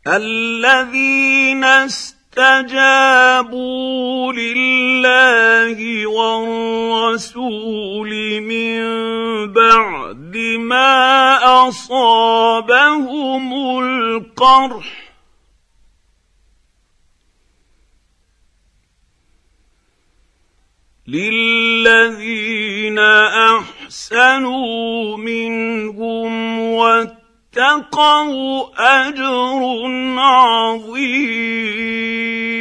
الذين استجابوا لله والرسول من بعد ما أصابهم القرح للذين أحسنوا منهم واتقوا أجر عظيم.